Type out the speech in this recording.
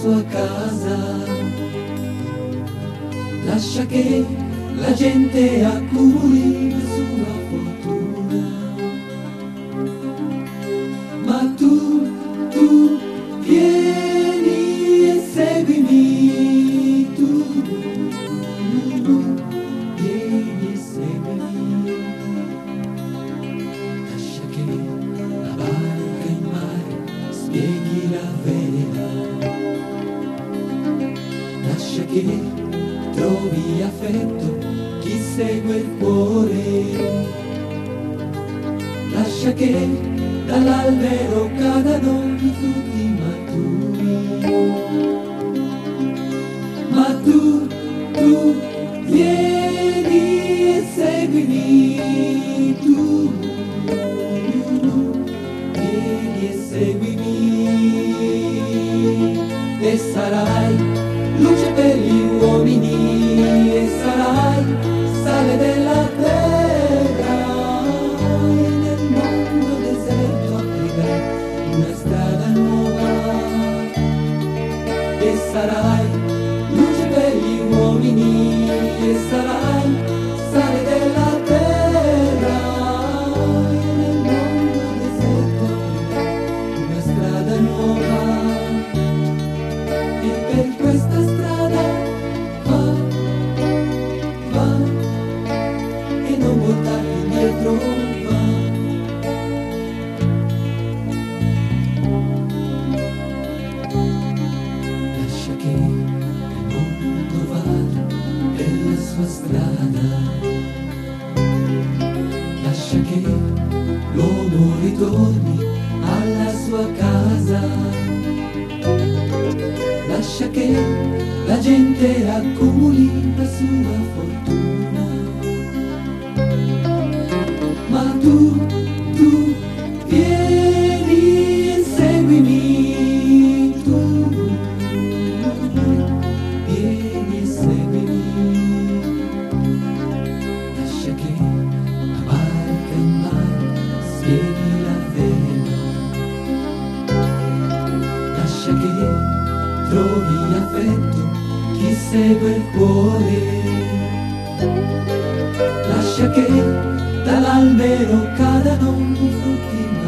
sua casa. Lascia che la gente accumuli la sua fortuna. Ma tu vieni e seguimi, tu vieni e seguimi. Lascia che la barca in mare spieghi la verità. Lascia che trovi affetto chi segue il cuore. Lascia che dall'albero cadano i frutti maturi. Ma tu vieni e seguimi, tu vieni e seguimi. E sarai luce per gli uomini, e sarai sale della terra, e nel mondo deserto aprirai una strada nuova. E sarai luce per gli uomini, e sarai sale della terra, e nel mondo deserto aprirai una strada nuova. E per questa strada va e non voltarti indietro, va. Lascia che il mondo vada per la sua strada. Lascia che l'uomo ritorni alla sua casa. Lascia che la gente accumuli la sua fortuna. Ma tu vieni e seguimi, tu vieni e seguimi. Lascia che la barca in mare spieghi la verità. Lascia che trovi affetto chi segue il cuore. Lascia che dall'albero cadano i frutti